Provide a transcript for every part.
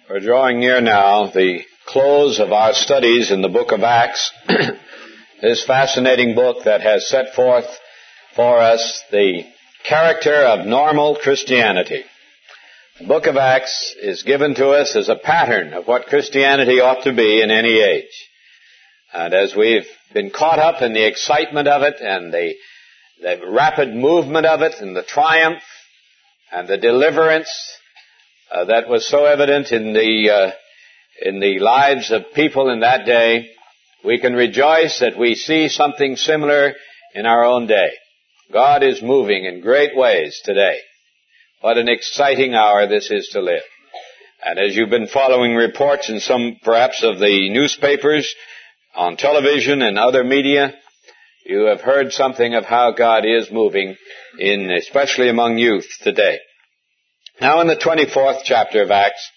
We're drawing near now the close of our studies in the book of Acts, this fascinating book that has set forth for us the character of normal Christianity. The book of Acts is given to us as a pattern of what Christianity ought to be in any age. And as we've been caught up in the excitement of it and the rapid movement of it and the triumph and the deliverance that was so evident in the lives of people in that day, we can rejoice that we see something similar in our own day. God is moving in great ways today. What an exciting hour this is to live. And as you've been following reports in some perhaps of the newspapers, on television and other media, you have heard something of how God is moving especially among youth today. Now in the 24th chapter of Acts,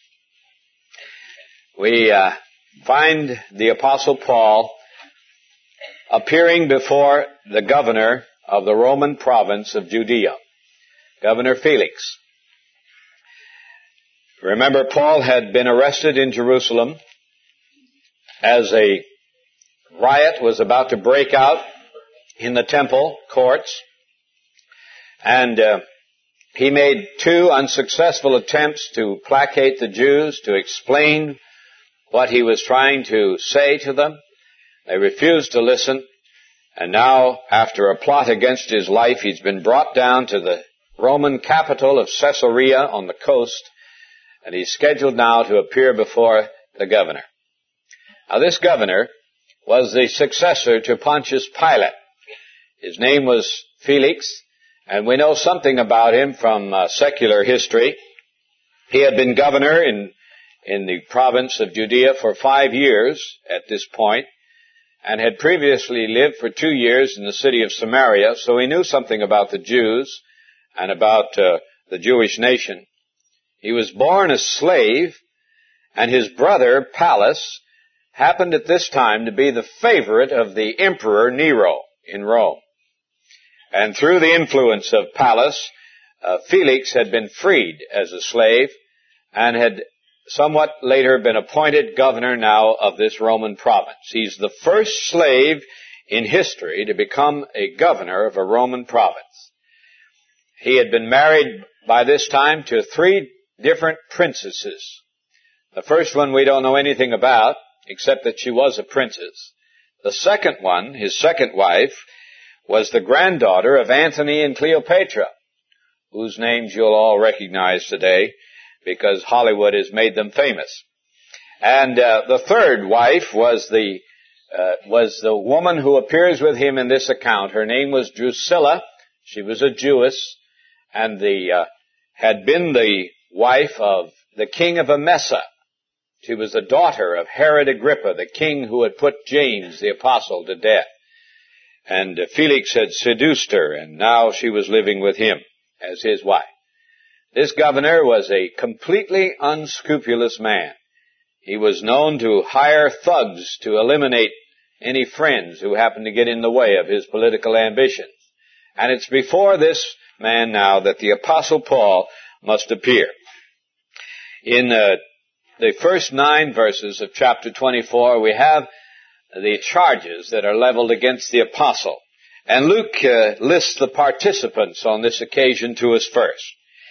we find the Apostle Paul appearing before the governor of the Roman province of Judea, Governor Felix. Remember, Paul had been arrested in Jerusalem as a riot was about to break out in the temple courts, and he made two unsuccessful attempts to placate the Jews, to explain what he was trying to say to them. They refused to listen, and now, after a plot against his life, he's been brought down to the Roman capital of Caesarea on the coast, and he's scheduled now to appear before the governor. Now, this governor was the successor to Pontius Pilate. His name was Felix, and we know something about him from secular history. He had been governor in the province of Judea for 5 years at this point, and had previously lived for 2 years in the city of Samaria, so he knew something about the Jews and about the Jewish nation. He was born a slave, and his brother, Pallas, happened at this time to be the favorite of the Emperor Nero in Rome. And through the influence of Pallas, Felix had been freed as a slave and had somewhat later been appointed governor now of this Roman province. He's the first slave in history to become a governor of a Roman province. He had been married by this time to 3 different princesses. The first one we don't know anything about, except that she was a princess. The second one, his second wife, was the granddaughter of Antony and Cleopatra, whose names you'll all recognize today because Hollywood has made them famous. And the third wife was the woman who appears with him in this account. Her name was Drusilla. She was a Jewess and had been the wife of the king of Emesa. She was the daughter of Herod Agrippa, the king who had put James the apostle to death. And Felix had seduced her, and now she was living with him as his wife. This governor was a completely unscrupulous man. He was known to hire thugs to eliminate any friends who happened to get in the way of his political ambitions. And it's before this man now that the Apostle Paul must appear. In the first 9 verses of chapter 24, we have the charges that are leveled against the apostle. And Luke lists the participants on this occasion to us first.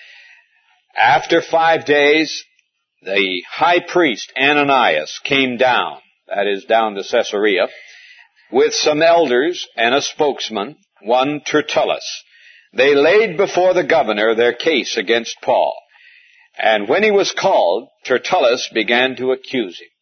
After 5 days, the high priest Ananias came down, that is, down to Caesarea, with some elders and a spokesman, one Tertullus. They laid before the governor their case against Paul. And when he was called, Tertullus began to accuse him.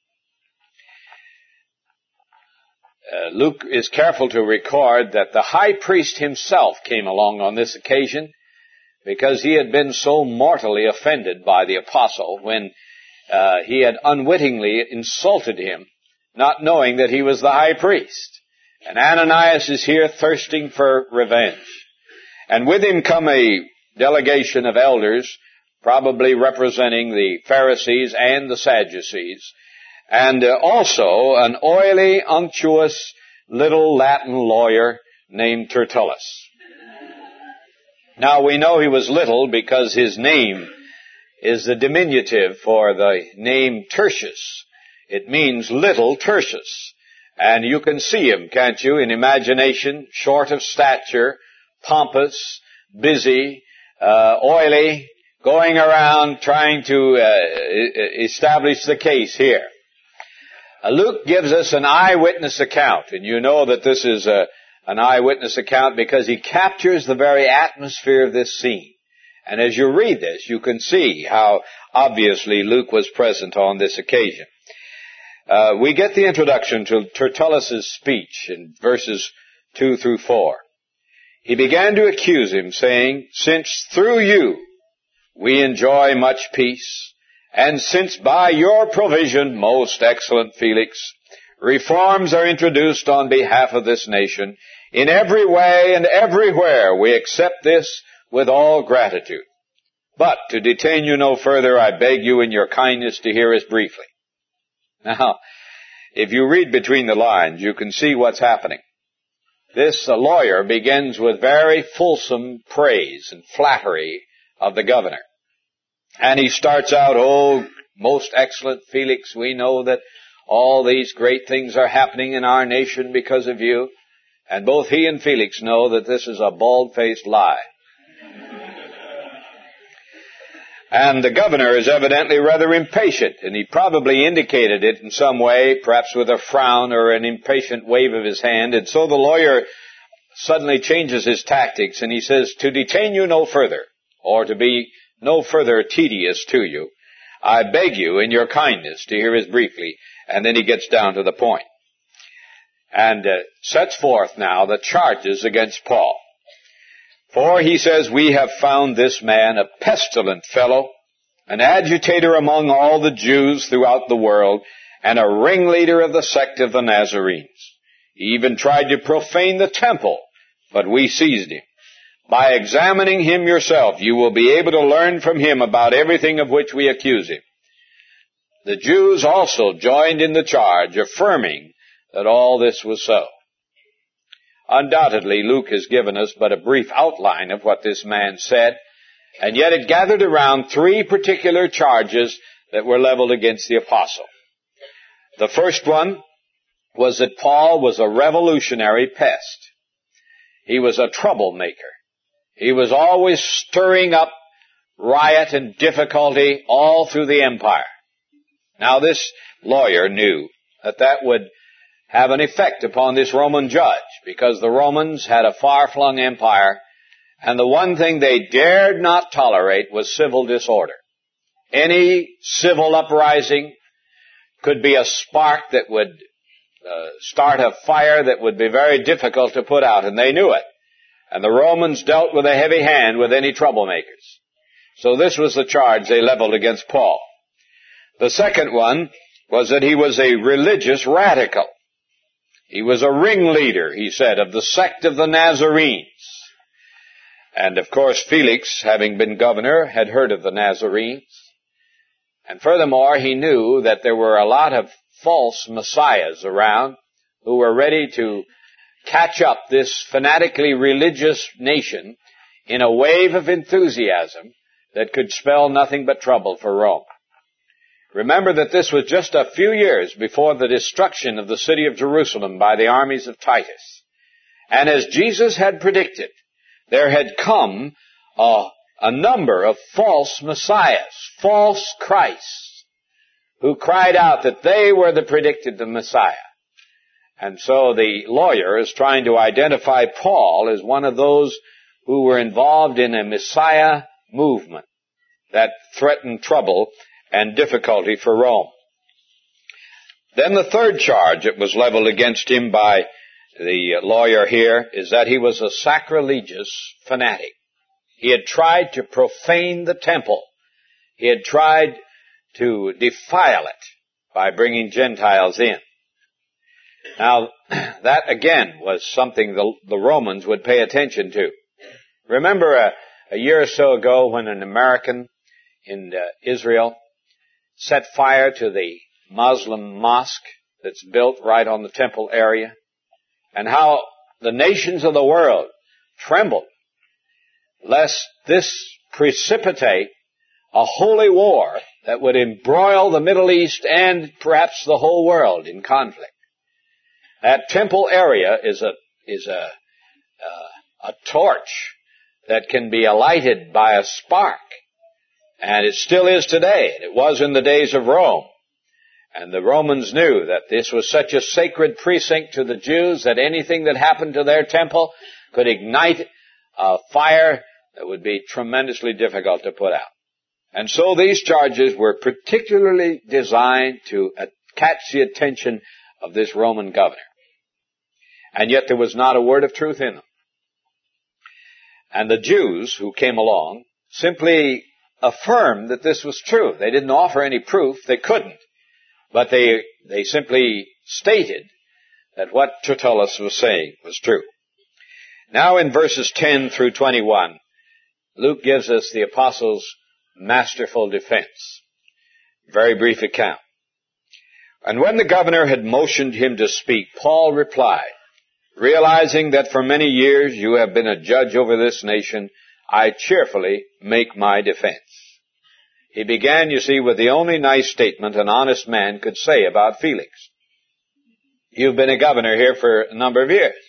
Luke is careful to record that the high priest himself came along on this occasion because he had been so mortally offended by the apostle when he had unwittingly insulted him, not knowing that he was the high priest. And Ananias is here thirsting for revenge. And with him come a delegation of elders, probably representing the Pharisees and the Sadducees, and also an oily, unctuous little Latin lawyer named Tertullus. Now, we know he was little because his name is the diminutive for the name Tertius. It means little Tertius. And you can see him, can't you, in imagination, short of stature, pompous, busy, oily, going around trying to establish the case here. Luke gives us an eyewitness account, and you know that this is an eyewitness account because he captures the very atmosphere of this scene. And as you read this, you can see how obviously Luke was present on this occasion. We get the introduction to Tertullus' speech in verses 2 through 4. He began to accuse him, saying, "Since through you we enjoy much peace, and since by your provision, most excellent Felix, reforms are introduced on behalf of this nation, in every way and everywhere we accept this with all gratitude. But to detain you no further, I beg you in your kindness to hear us briefly." Now, if you read between the lines, you can see what's happening. This lawyer begins with very fulsome praise and flattery of the governor. And he starts out, "Oh, most excellent Felix, we know that all these great things are happening in our nation because of you." And both he and Felix know that this is a bald-faced lie. And the governor is evidently rather impatient, and he probably indicated it in some way, perhaps with a frown or an impatient wave of his hand. And so the lawyer suddenly changes his tactics, and he says, "To detain you no further, or to be no further tedious to you, I beg you in your kindness to hear us briefly." And then he gets down to the point. And sets forth now the charges against Paul. "For," he says, "we have found this man a pestilent fellow, an agitator among all the Jews throughout the world, and a ringleader of the sect of the Nazarenes. He even tried to profane the temple, but we seized him. By examining him yourself, you will be able to learn from him about everything of which we accuse him." The Jews also joined in the charge, affirming that all this was so. Undoubtedly, Luke has given us but a brief outline of what this man said, and yet it gathered around three particular charges that were leveled against the apostle. The first one was that Paul was a revolutionary pest. He was a troublemaker. He was always stirring up riot and difficulty all through the empire. Now, this lawyer knew that that would have an effect upon this Roman judge, because the Romans had a far-flung empire, and the one thing they dared not tolerate was civil disorder. Any civil uprising could be a spark that would start a fire that would be very difficult to put out, and they knew it. And the Romans dealt with a heavy hand with any troublemakers. So this was the charge they leveled against Paul. The second one was that he was a religious radical. He was a ringleader, he said, of the sect of the Nazarenes. And of course, Felix, having been governor, had heard of the Nazarenes. And furthermore, he knew that there were a lot of false messiahs around who were ready to catch up this fanatically religious nation in a wave of enthusiasm that could spell nothing but trouble for Rome. Remember that this was just a few years before the destruction of the city of Jerusalem by the armies of Titus. And as Jesus had predicted, there had come a number of false messiahs, false Christs, who cried out that they were the predicted Messiah. And so the lawyer is trying to identify Paul as one of those who were involved in a Messiah movement that threatened trouble and difficulty for Rome. Then the third charge that was leveled against him by the lawyer here is that he was a sacrilegious fanatic. He had tried to profane the temple. He had tried to defile it by bringing Gentiles in. Now, that again was something the Romans would pay attention to. Remember a year or so ago when an American in Israel set fire to the Muslim mosque that's built right on the temple area, and how the nations of the world trembled lest this precipitate a holy war that would embroil the Middle East and perhaps the whole world in conflict. That temple area is a torch that can be lighted by a spark. And it still is today. It was in the days of Rome. And the Romans knew that this was such a sacred precinct to the Jews that anything that happened to their temple could ignite a fire that would be tremendously difficult to put out. And so these charges were particularly designed to catch the attention of this Roman governor. And yet there was not a word of truth in them. And the Jews who came along simply affirmed that this was true. They didn't offer any proof. They couldn't. But they simply stated that what Tertullus was saying was true. Now in verses 10 through 21, Luke gives us the apostle's masterful defense. Very brief account. And when the governor had motioned him to speak, Paul replied, realizing that for many years you have been a judge over this nation, I cheerfully make my defense. He began, you see, with the only nice statement an honest man could say about Felix. You've been a governor here for a number of years.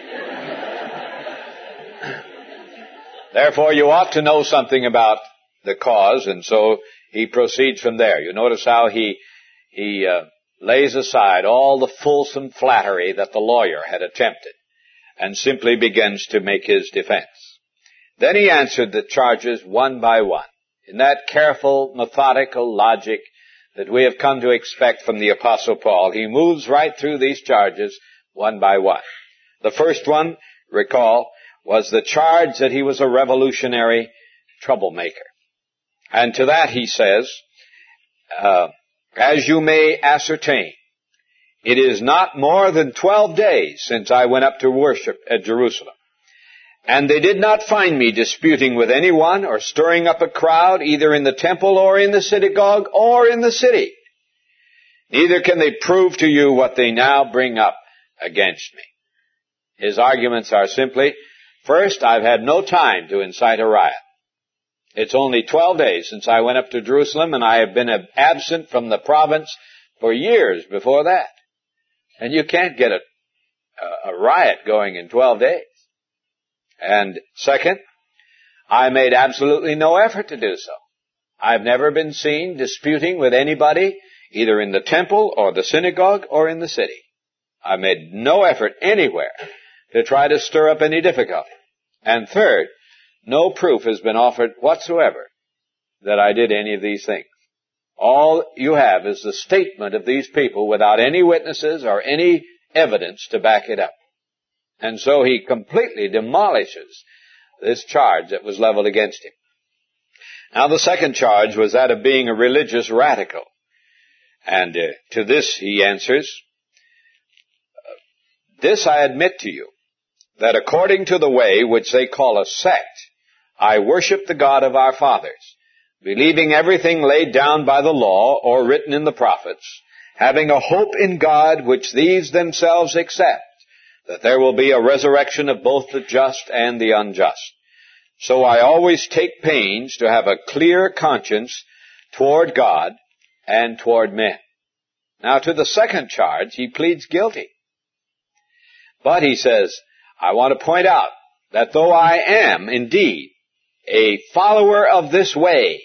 Therefore, you ought to know something about the cause, and so he proceeds from there. You notice how he lays aside all the fulsome flattery that the lawyer had attempted and simply begins to make his defense. Then he answered the charges one by one in that careful, methodical logic that we have come to expect from the Apostle Paul. He moves right through these charges one by one. The first one, recall, was the charge that he was a revolutionary troublemaker. And to that he says, as you may ascertain, it is not more than 12 days since I went up to worship at Jerusalem. And they did not find me disputing with anyone or stirring up a crowd either in the temple or in the synagogue or in the city. Neither can they prove to you what they now bring up against me. His arguments are simply, first, I've had no time to incite a riot. It's only 12 days since I went up to Jerusalem, and I have been absent from the province for years before that. And you can't get a riot going in 12 days. And second, I made absolutely no effort to do so. I've never been seen disputing with anybody, either in the temple or the synagogue or in the city. I made no effort anywhere to try to stir up any difficulty. And third, no proof has been offered whatsoever that I did any of these things. All you have is the statement of these people without any witnesses or any evidence to back it up. And so he completely demolishes this charge that was leveled against him. Now the second charge was that of being a religious radical. And to this he answers, this I admit to you, that according to the way which they call a sect, I worship the God of our fathers, believing everything laid down by the law or written in the prophets, having a hope in God which these themselves accept, that there will be a resurrection of both the just and the unjust. So I always take pains to have a clear conscience toward God and toward men. Now to the second charge, he pleads guilty. But he says, I want to point out that though I am indeed a follower of this way,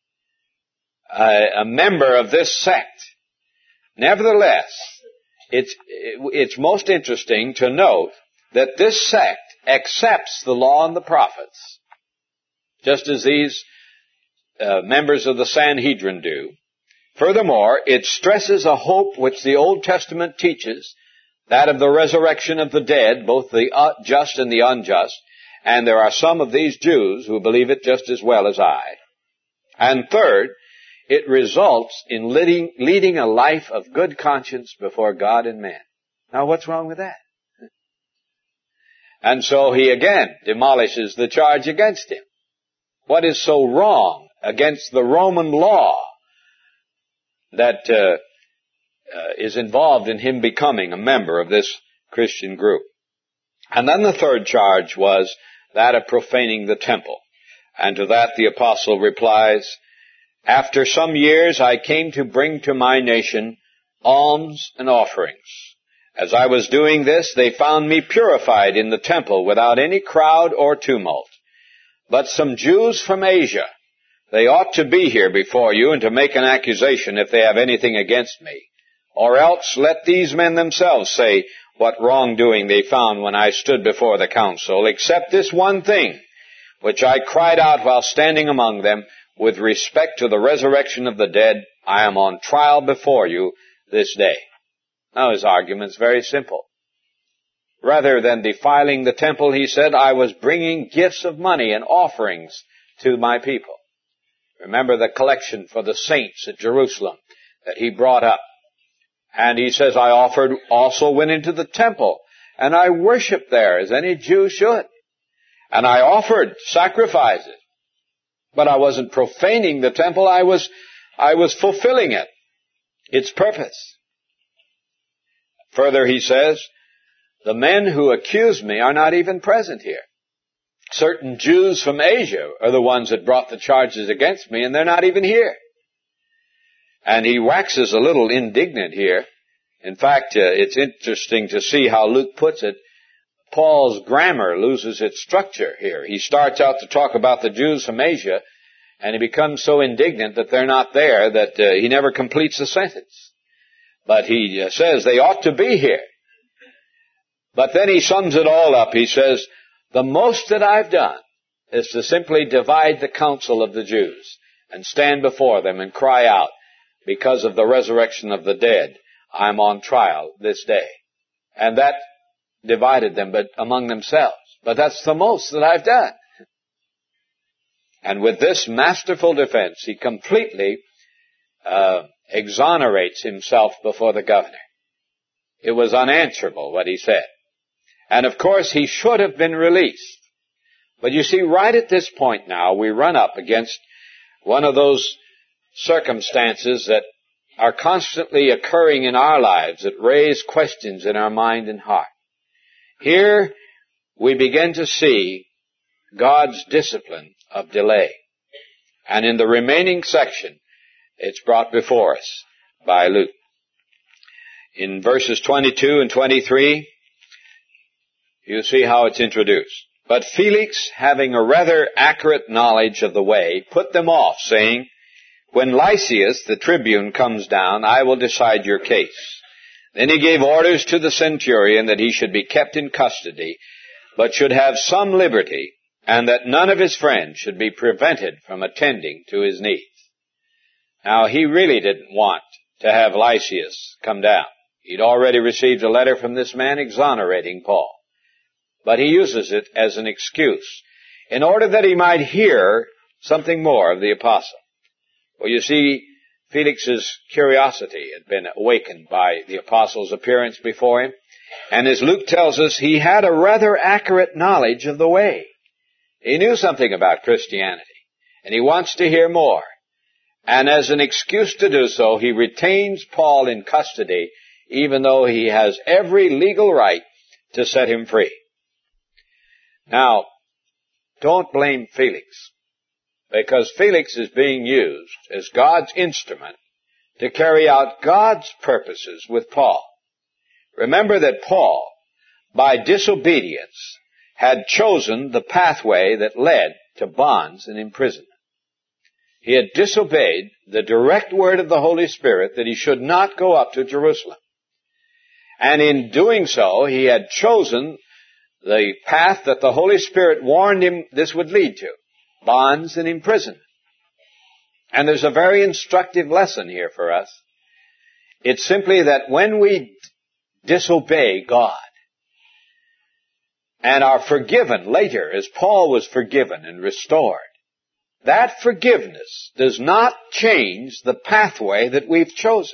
a member of this sect, nevertheless, it's most interesting to note that this sect accepts the law and the prophets, just as these members of the Sanhedrin do. Furthermore, it stresses a hope which the Old Testament teaches, that of the resurrection of the dead, both the just and the unjust, and there are some of these Jews who believe it just as well as I. And third, it results in leading a life of good conscience before God and man. Now what's wrong with that? And so he again demolishes the charge against him. What is so wrong against the Roman law that is involved in him becoming a member of this Christian group? And then the third charge was that of profaning the temple. And to that the apostle replies, After some years I came to bring to my nation alms and offerings. As I was doing this, they found me purified in the temple without any crowd or tumult. But some Jews from Asia, they ought to be here before you and to make an accusation if they have anything against me. Or else let these men themselves say what wrongdoing they found when I stood before the council, except this one thing, which I cried out while standing among them, with respect to the resurrection of the dead, I am on trial before you this day. Now his argument's very simple. Rather than defiling the temple, he said, I was bringing gifts of money and offerings to my people. Remember the collection for the saints at Jerusalem that he brought up. And he says, I also went into the temple, and I worshiped there as any Jew should. And I offered sacrifices. But I wasn't profaning the temple, I was fulfilling it, its purpose. Further, he says, the men who accuse me are not even present here. Certain Jews from Asia are the ones that brought the charges against me, and they're not even here. And he waxes a little indignant here. In fact, it's interesting to see how Luke puts it. Paul's grammar loses its structure here. He starts out to talk about the Jews from Asia, and he becomes so indignant that they're not there that he never completes the sentence. But he says they ought to be here. But then he sums it all up. He says, the most that I've done is to simply divide the council of the Jews and stand before them and cry out, because of the resurrection of the dead, I'm on trial this day. And that divided them but among themselves. But that's the most that I've done. And with this masterful defense, he completely exonerates himself before the governor. It was unanswerable what he said. And of course, he should have been released. But you see, right at this point now, we run up against one of those circumstances that are constantly occurring in our lives that raise questions in our mind and heart. Here we begin to see God's discipline of delay. And in the remaining section, it's brought before us by Luke. In verses 22 and 23, you see how it's introduced. But Felix, having a rather accurate knowledge of the way, put them off, saying, when Lysias, the tribune, comes down, I will decide your case. Then he gave orders to the centurion that he should be kept in custody, but should have some liberty, and that none of his friends should be prevented from attending to his needs. Now, he really didn't want to have Lysias come down. He'd already received a letter from this man exonerating Paul. But he uses it as an excuse in order that he might hear something more of the apostle. Well, you see, Felix's curiosity had been awakened by the apostle's appearance before him. And as Luke tells us, he had a rather accurate knowledge of the way. He knew something about Christianity, and he wants to hear more. And as an excuse to do so, he retains Paul in custody, even though he has every legal right to set him free. Now, don't blame Felix, because Felix is being used as God's instrument to carry out God's purposes with Paul. Remember that Paul, by disobedience, had chosen the pathway that led to bonds and imprisonment. He had disobeyed the direct word of the Holy Spirit that he should not go up to Jerusalem. And in doing so, he had chosen the path that the Holy Spirit warned him this would lead to, bonds and imprisonment. And there's a very instructive lesson here for us. It's simply that when we disobey God and are forgiven later, as Paul was forgiven and restored, that forgiveness does not change the pathway that we've chosen.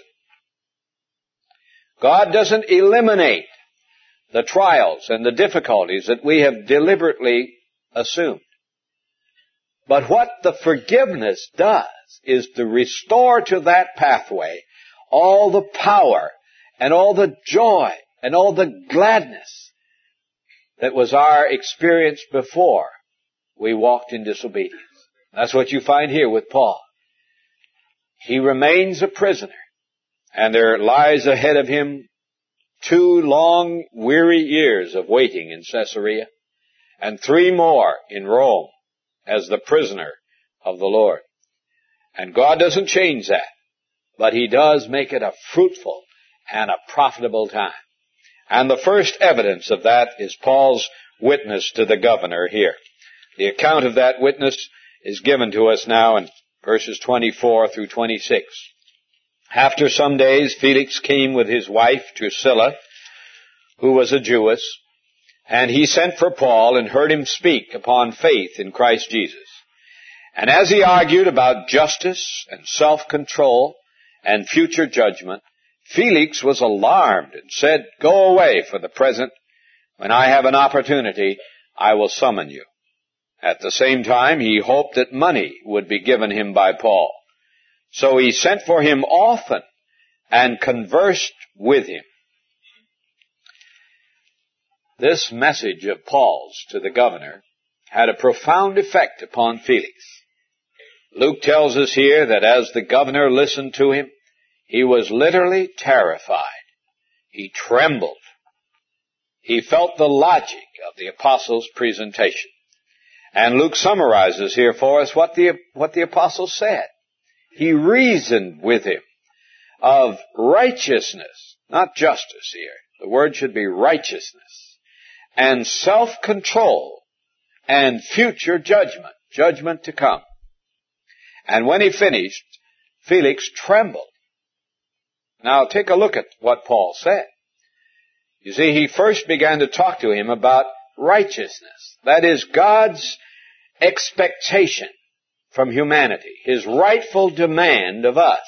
God doesn't eliminate the trials and the difficulties that we have deliberately assumed. But what the forgiveness does is to restore to that pathway all the power and all the joy and all the gladness that was our experience before we walked in disobedience. That's what you find here with Paul. he remains a prisoner, and there lies ahead of him 2 long, weary years of waiting in Caesarea, and 3 more in Rome as the prisoner of the Lord. And God doesn't change that, but he does make it a fruitful and a profitable time. And the first evidence of that is Paul's witness to the governor here. The account of that witness is given to us now in verses 24 through 26. After some days, Felix came with his wife Drusilla, who was a Jewess, and he sent for Paul and heard him speak upon faith in Christ Jesus. And as he argued about justice and self-control and future judgment, Felix was alarmed and said, "Go away for the present. When I have an opportunity, I will summon you." At the same time, he hoped that money would be given him by Paul. So he sent for him often and conversed with him. This message of Paul's to the governor had a profound effect upon Felix. Luke tells us here that as the governor listened to him, he was literally terrified. He trembled. He felt the logic of the apostle's presentation. And Luke summarizes here for us what the apostle said. He reasoned with him of righteousness, not justice here. The word should be righteousness, and self-control, and future judgment, judgment to come. And when he finished, Felix trembled. Now take a look at what Paul said. You see, he first began to talk to him about righteousness. That is God's expectation from humanity, his rightful demand of us.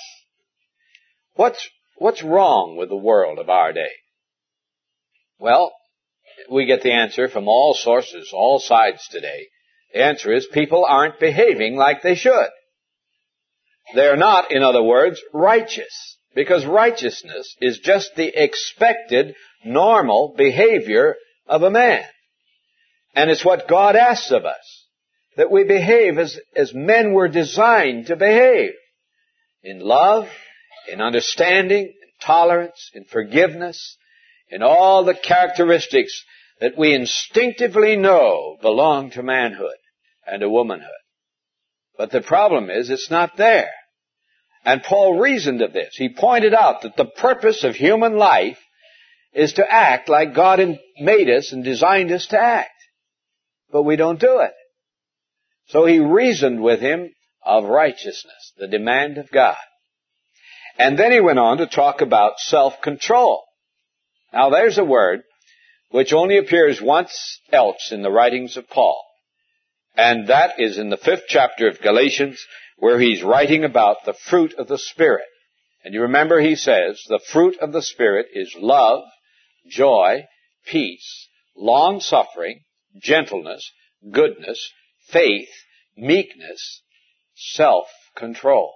What's wrong with the world of our day? Well, we get the answer from all sources, all sides today. The answer is people aren't behaving like they should. They're not, in other words, righteous. Because righteousness is just the expected, normal behavior of a man. And it's what God asks of us, that we behave as men were designed to behave. In love, in understanding, in tolerance, in forgiveness, in all the characteristics that we instinctively know belong to manhood and to womanhood. But the problem is, it's not there. And Paul reasoned of this. He pointed out that the purpose of human life is to act like God made us and designed us to act. But we don't do it. So he reasoned with him of righteousness, the demand of God. And then he went on to talk about self-control. Now there's a word which only appears once else in the writings of Paul. And that is in the 5th chapter of Galatians, where he's writing about the fruit of the Spirit. And you remember he says, the fruit of the Spirit is love, joy, peace, long-suffering, gentleness, goodness, faith, meekness, self-control.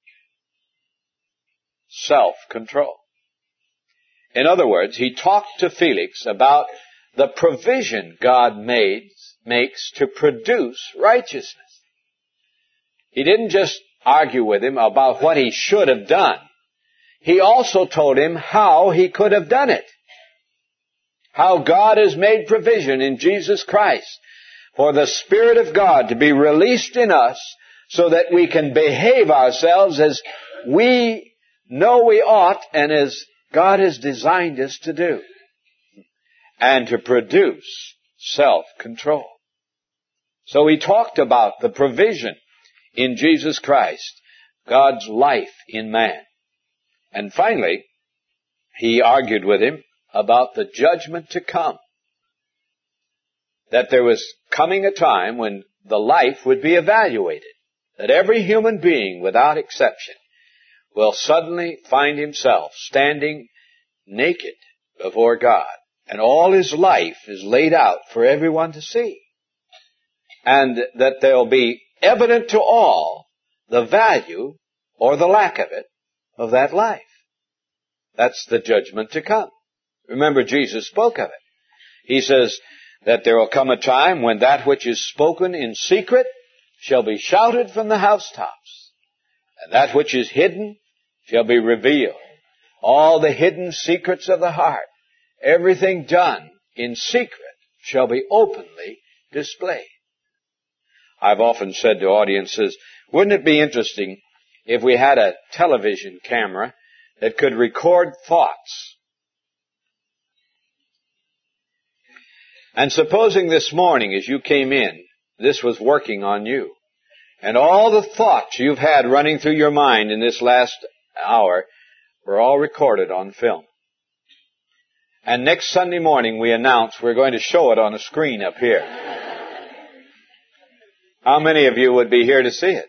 Self-control. In other words, he talked to Felix about the provision God makes to produce righteousness. He didn't just argue with him about what he should have done. He also told him how he could have done it. How God has made provision in Jesus Christ for the Spirit of God to be released in us so that we can behave ourselves as we know we ought and as God has designed us to do. And to produce self-control. So he talked about the provision in Jesus Christ, God's life in man. And finally, he argued with him about the judgment to come. That there was coming a time when the life would be evaluated. That every human being, without exception, will suddenly find himself standing naked before God. And all his life is laid out for everyone to see. And that there'll be evident to all the value, or the lack of it, of that life. That's the judgment to come. Remember, Jesus spoke of it. He says that there will come a time when that which is spoken in secret shall be shouted from the housetops. And that which is hidden shall be revealed. All the hidden secrets of the heart, everything done in secret, shall be openly displayed. I've often said to audiences, wouldn't it be interesting if we had a television camera that could record thoughts? And supposing this morning as you came in, this was working on you, and all the thoughts you've had running through your mind in this last hour were all recorded on film. And next Sunday morning we announce we're going to show it on a screen up here. How many of you would be here to see it?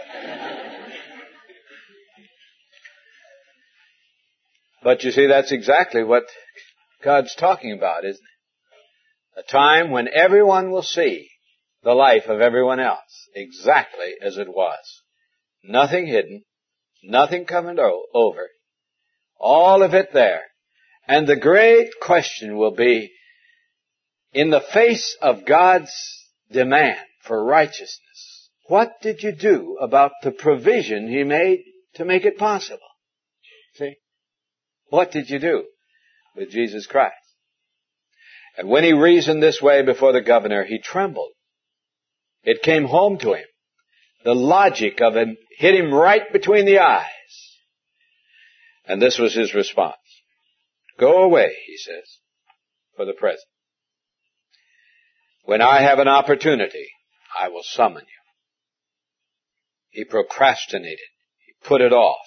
But you see, that's exactly what God's talking about, isn't it? A time when everyone will see the life of everyone else exactly as it was. Nothing hidden, nothing covered over, all of it there. And the great question will be, in the face of God's demand for righteousness, what did you do about the provision He made to make it possible? See? What did you do with Jesus Christ? And when he reasoned this way before the governor, he trembled. It came home to him. The logic of him hit him right between the eyes. And this was his response. Go away, he says, for the present. When I have an opportunity, I will summon you. He procrastinated. He put it off.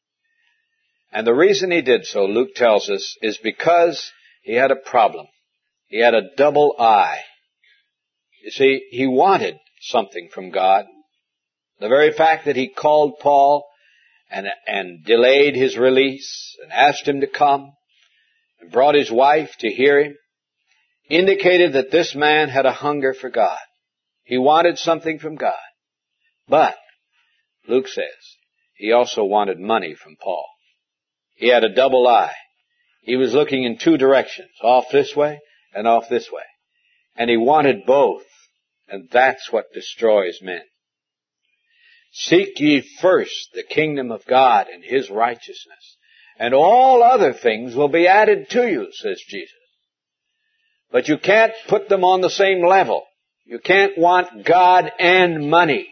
And the reason he did so, Luke tells us, is because he had a problem. He had a double eye. You see, he wanted something from God. The very fact that he called Paul and delayed his release and asked him to come and brought his wife to hear him indicated that this man had a hunger for God. He wanted something from God. But, Luke says, he also wanted money from Paul. He had a double eye. He was looking in two directions, off this way and off this way. And he wanted both. And that's what destroys men. Seek ye first the kingdom of God and His righteousness, and all other things will be added to you, says Jesus. But you can't put them on the same level. You can't want God and money.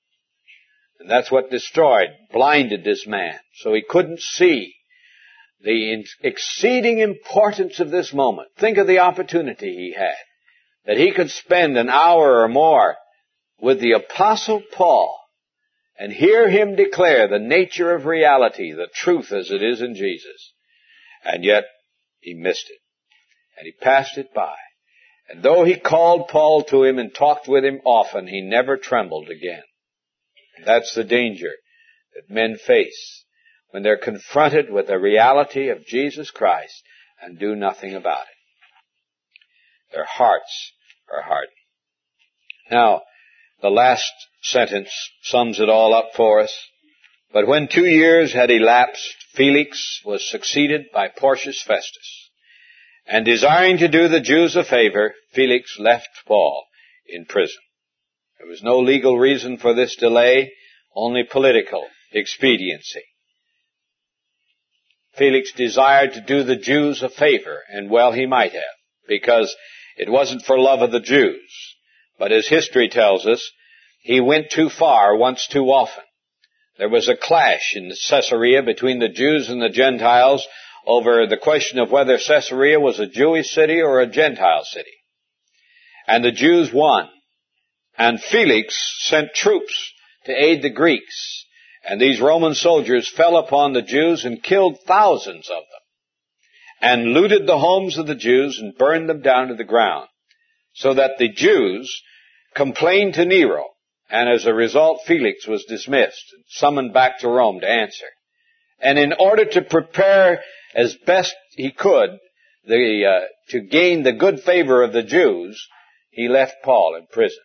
And that's what blinded this man. So he couldn't see the exceeding importance of this moment. Think of the opportunity he had, that he could spend an hour or more with the Apostle Paul and hear him declare the nature of reality, the truth as it is in Jesus. And yet, he missed it. And he passed it by. And though he called Paul to him and talked with him often, he never trembled again. And that's the danger that men face when they're confronted with the reality of Jesus Christ and do nothing about it. Their hearts are hardened. Now, the last sentence sums it all up for us. But when 2 years had elapsed, Felix was succeeded by Porcius Festus. And desiring to do the Jews a favor, Felix left Paul in prison. There was no legal reason for this delay, only political expediency. Felix desired to do the Jews a favor, and well he might have, because it wasn't for love of the Jews. But as history tells us, he went too far once too often. There was a clash in Caesarea between the Jews and the Gentiles over the question of whether Caesarea was a Jewish city or a Gentile city. And the Jews won. And Felix sent troops to aid the Greeks. And these Roman soldiers fell upon the Jews and killed thousands of them, and looted the homes of the Jews and burned them down to the ground, so that the Jews complained to Nero, and as a result Felix was dismissed and summoned back to Rome to answer. And in order to prepare as best he could to gain the good favor of the Jews, he left Paul in prison.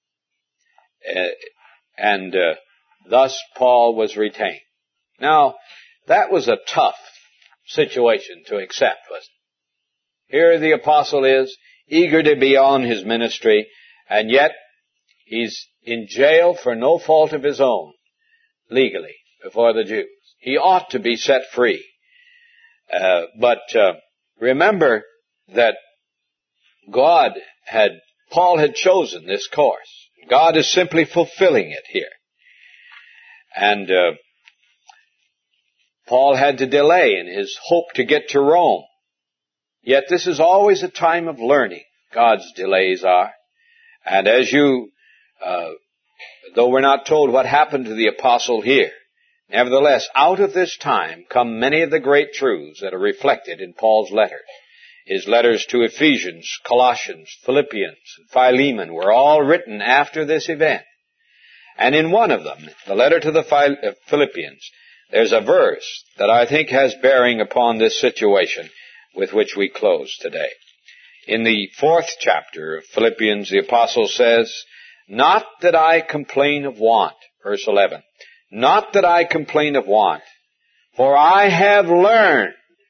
Thus Paul was retained. Now, that was a tough situation to accept, wasn't it? Here the apostle is, eager to be on his ministry, and yet he's in jail for no fault of his own, legally, before the Jews. He ought to be set free. But remember that Paul had chosen this course. God is simply fulfilling it here. And Paul had to delay in his hope to get to Rome. Yet this is always a time of learning. God's delays are. And as though we're not told what happened to the apostle here, nevertheless, out of this time come many of the great truths that are reflected in Paul's letters. His letters to Ephesians, Colossians, Philippians, and Philemon were all written after this event. And in one of them, the letter to the Philippians, there's a verse that I think has bearing upon this situation with which we close today. In the 4th chapter of Philippians, the apostle says, "Not that I complain of want," verse 11, "not that I complain of want, for I have learned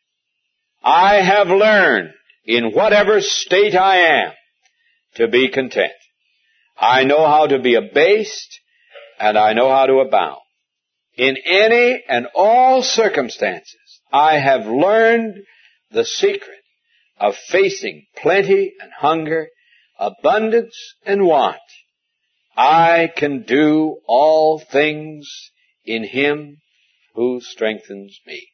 in whatever state I am to be content. I know how to be abased, and I know how to abound. In any and all circumstances, I have learned the secret of facing plenty and hunger, abundance and want. I can do all things in Him who strengthens me."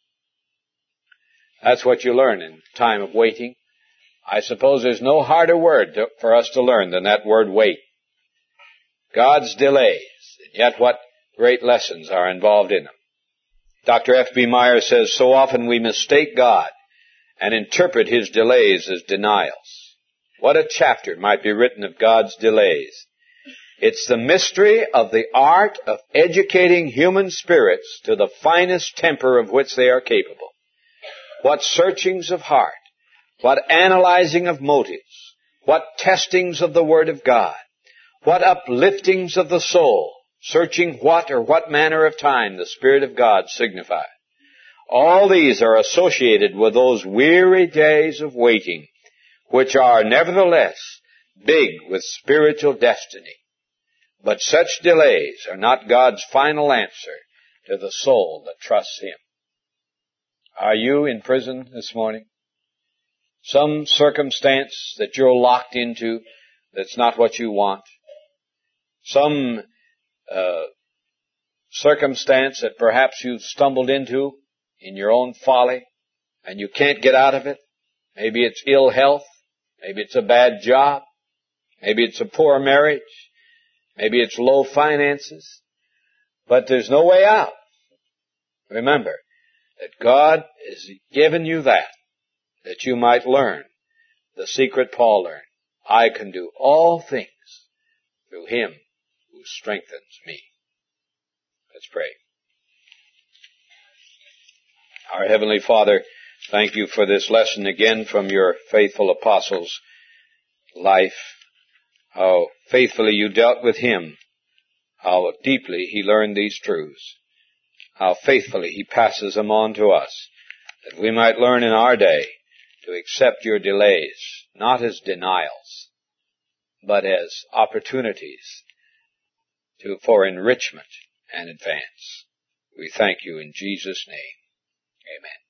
That's what you learn in time of waiting. I suppose there's no harder word for us to learn than that word wait. God's delays, and yet what great lessons are involved in them. Dr. F.B. Meyer says, so often we mistake God and interpret His delays as denials. What a chapter might be written of God's delays. It's the mystery of the art of educating human spirits to the finest temper of which they are capable. What searchings of heart, what analyzing of motives, what testings of the Word of God, what upliftings of the soul, searching what or what manner of time the Spirit of God signifies. All these are associated with those weary days of waiting, which are nevertheless big with spiritual destiny. But such delays are not God's final answer to the soul that trusts Him. Are you in prison this morning? Some circumstance that you're locked into that's not what you want? Some circumstance that perhaps you've stumbled into in your own folly and you can't get out of it? Maybe it's ill health. Maybe it's a bad job. Maybe it's a poor marriage. Maybe it's low finances. But there's no way out. Remember that God has given you that you might learn the secret Paul learned. I can do all things through Him who strengthens me. Let's pray. Our Heavenly Father, thank You for this lesson again from Your faithful apostle's life. How faithfully You dealt with him. How deeply he learned these truths. How faithfully he passes them on to us, that we might learn in our day to accept Your delays, not as denials, but as opportunities for enrichment and advance. We thank You in Jesus' name. Amen.